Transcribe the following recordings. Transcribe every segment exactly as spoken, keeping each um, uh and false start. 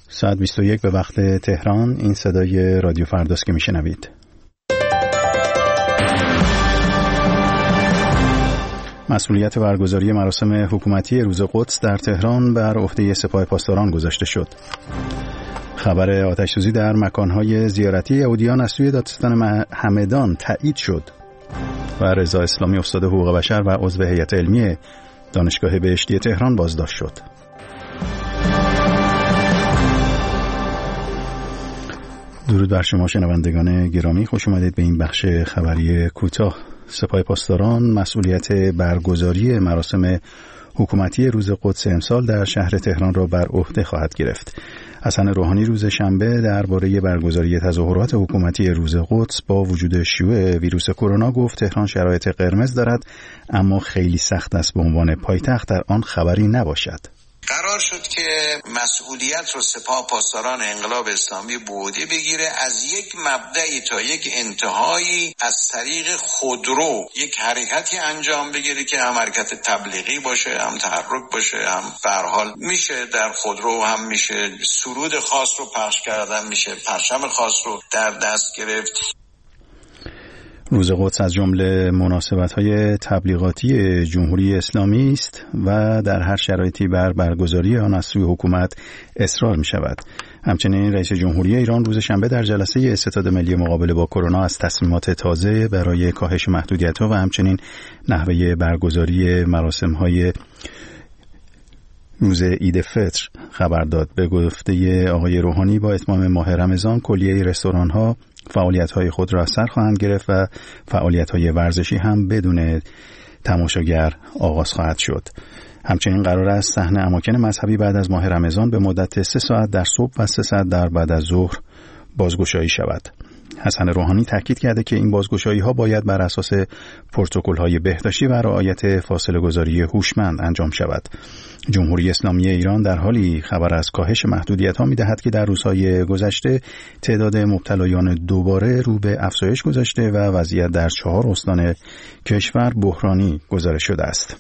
ساعت بیست و یک به وقت تهران. این صدای رادیو فرداست که میشنوید. مسئولیت برگزاری مراسم حکومتی روز قدس در تهران بر عهده سپاه پاسداران گذاشته شد. خبر آتش‌سوزی در مکان‌های زیارتی یهودیان از سوی دادستان همدان تایید شد و رضا اسلامی استاد حقوق بشر و عضو هیئت علمی دانشگاه بهشتی تهران بازداشت شد. درود بر شما شنوندگان گرامی، خوش اومدید به این بخش خبری کوتاه. سپاه پاسداران مسئولیت برگزاری مراسم حکومتی روز قدس امسال در شهر تهران را بر عهده خواهد گرفت. حسن روحانی روز شنبه درباره برگزاری تظاهرات حکومتی روز قدس با وجود شیوع ویروس کرونا گفت تهران شرایط قرمز دارد، اما خیلی سخت است به عنوان پایتخت در آن خبری نباشد. قرار شد که مسئولیت رو سپاه پاسداران انقلاب اسلامی به عهده بگیره، از یک مبدأی تا یک انتهایی از طریق خودرو یک حرکتی انجام بگیره که هم حرکت تبلیغی باشه، هم تحرک باشه، هم به هر حال میشه در خودرو هم میشه سرود خاص رو پخش کردن، میشه پرچم خاص رو در دست گرفت. روز قدس از جمله مناسبت‌های تبلیغاتی جمهوری اسلامی است و در هر شرایطی بر برگزاری آن از سوی حکومت اصرار می‌شود. همچنین رئیس جمهوری ایران روز شنبه در جلسه استاد ملی مقابله با کرونا از تصمیمات تازه برای کاهش محدودیت‌ها و همچنین نحوه برگزاری مراسم‌های روز عید فطر خبر داد. به گفته آقای روحانی با اتمام ماه رمضان کلیه رستوران‌ها فعالیت‌های خود را از سر خواهند گرفت و فعالیت‌های ورزشی هم بدون تماشاگر آغاز خواهد شد. همچنین قرار است صحن اماکن مذهبی بعد از ماه رمضان به مدت سه ساعت در صبح و سه ساعت در بعد از ظهر بازگشایی شود. حسن روحانی تاکید کرده که این بازگشایی‌ها باید بر اساس پروتکل‌های بهداشتی و رعایت فاصله گذاری هوشمند انجام شود. جمهوری اسلامی ایران در حالی خبر از کاهش محدودیت‌ها می‌دهد که در روزهای گذشته تعداد مبتلایان دوباره رو به افزایش گذاشته و وضعیت در چهار استان کشور بحرانی گزارش شده است.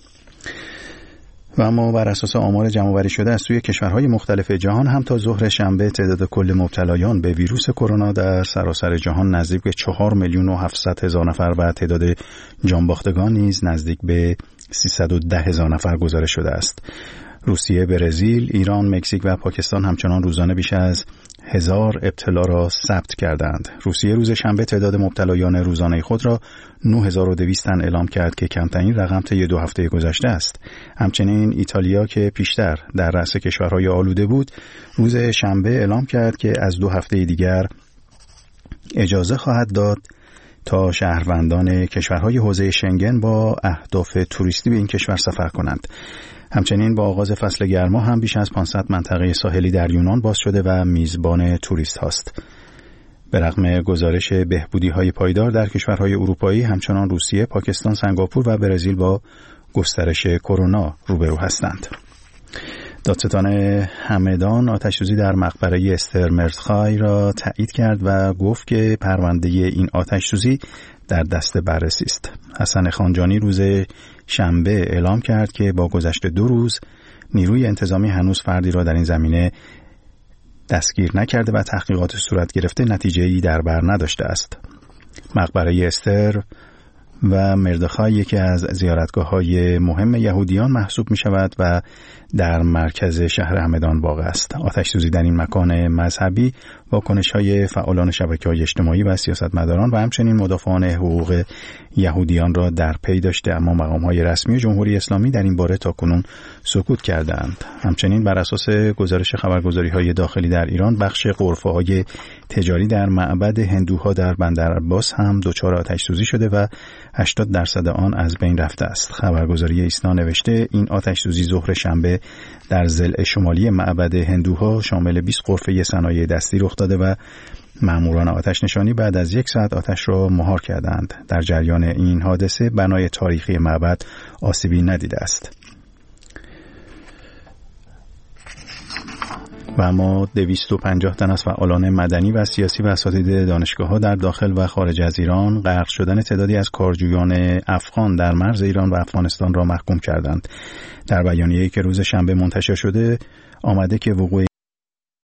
و اما بر اساس آمار جمع‌آوری شده از سوی کشورهای مختلف جهان هم تا ظهر شنبه تعداد کل مبتلایان به ویروس کرونا در سراسر جهان نزدیک به چهار میلیون و هفتصد هزار نفر و تعداد جانباختگان نیز نزدیک به سیصد و ده هزار نفر گزارش شده است. روسیه، برزیل، ایران، مکزیک و پاکستان همچنان روزانه بیش از هزار ابتلا را ثبت کردند. روسیه روز شنبه تعداد مبتلایان روزانه خود را نه هزار و دویست تن اعلام کرد که کمترین رقم طی دو هفته گذشته است. همچنین ایتالیا که پیشتر در رأس کشورهای آلوده بود، روز شنبه اعلام کرد که از دو هفته دیگر اجازه خواهد داد تا شهروندان کشورهای حوزه شنگن با اهداف توریستی به این کشور سفر کنند. همچنین با آغاز فصل گرما هم بیش از پانصد منطقه ساحلی در یونان باز شده و میزبان توریست هاست. به رغم گزارش بهبودی‌های پایدار در کشورهای اروپایی، همچنان روسیه، پاکستان، سنگاپور و برزیل با گسترش کرونا روبرو هستند. دادستان همدان آتش‌سوزی در مقبره استر مردخای را تایید کرد و گفت که پرونده این آتش‌سوزی در دست بررسی است. حسن خانجانی روز شنبه اعلام کرد که با گذشت دو روز نیروی انتظامی هنوز فردی را در این زمینه دستگیر نکرده و تحقیقات صورت گرفته نتیجه‌ای در بر نداشته است. مقبره استر و مردخای یکی از زیارتگاه‌های مهم یهودیان محسوب می‌شود و در مرکز شهر همدان واقع است. آتش‌سوزی در این مکان مذهبی واکنش‌های فعالان شبکه‌های اجتماعی و سیاستمداران و همچنین مدافعان حقوق یهودیان را در پی داشته، اما مقام‌های رسمی جمهوری اسلامی در این باره تاکنون سکوت کردند. همچنین بر اساس گزارش خبرگزاری‌های داخلی در ایران، بخش غرفه‌های تجاری در معبد هندوها در بندر عباس هم دچار آتش‌سوزی شده و هشتاد درصد آن از بین رفته است. خبرگزاری ایسنا نوشته این آتش‌سوزی ظهر شنبه در ضلع شمالی معبد هندوها شامل بیست غرفه صنایع دستی رخ داده و ماموران آتش نشانی بعد از یک ساعت آتش را مهار کردند. در جریان این حادثه بنای تاریخی معبد آسیبی ندیده است. و اما دویست و پنجاه تن از فعالان مدنی و سیاسی و اساتید دانشگاه‌ها در داخل و خارج از ایران غرق شدن تعدادی از کارجویان افغان در مرز ایران و افغانستان را محکوم کردند. در بیانیه‌ای که روز شنبه منتشر شده آمده که وقوع